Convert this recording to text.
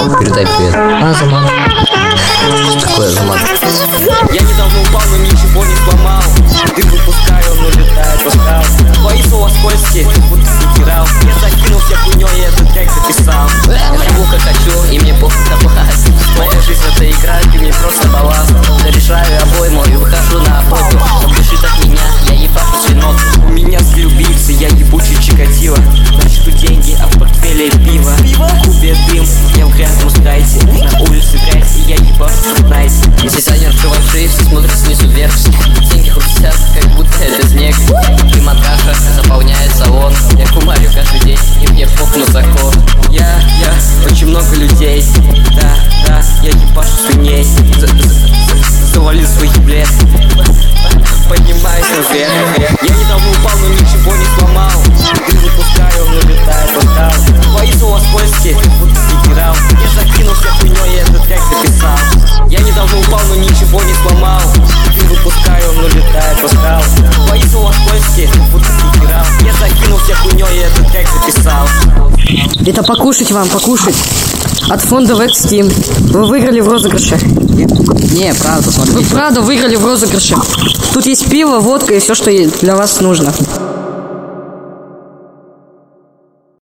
Передай привет. Азамат. Что такое Азамат? Я недавно упал, но ничего не сломал. Дым выпускаю, он улетает в астрал. Твои слова скользкие, будто стикерал. Я закинул все хуйней и этот трек записал. Я живу как хочу, и мне похуй копать. Моя жизнь это игра, ты мне просто баланс. Я решаю обойму и выхожу на охоту. Он бежит от меня, я ебашу свинок. У меня злые убийцы, я ебучий Чикатило. На счету деньги, а в портфеле пиво. В кубе дым, я в грязном страйте. На улице грязь, и я ебашу найс. Дизайнер шивавший, все смотрят снизу вверх. Деньги хрустят, как будто это снег. И монтажа заполняет салон. Я кумарю каждый день, и мне похуй на закон. Я, очень много людей. Да, я ебашу свиней. Завалил свой еблет. Поднимаюсь наверх. Я недавно упал, но ничего не сломал. Дым выпускаю, он улетает в астрал. Твои слова скользкие, будто стикерал. Я закинул все хуйней и этот трек записал. Я недавно упал, но ничего не сломал. Дым выпускаю, он улетает в астрал. Твои слова скользкие, будто стикерал. Я закинул все хуйней и этот трек записал. Это покушать вам, покушать. От фонда Vex Team. Вы выиграли в розыгрыше. Не, правда, смотри. Вы правда выиграли в розыгрыше. Тут есть пиво, водка и все, что для вас нужно.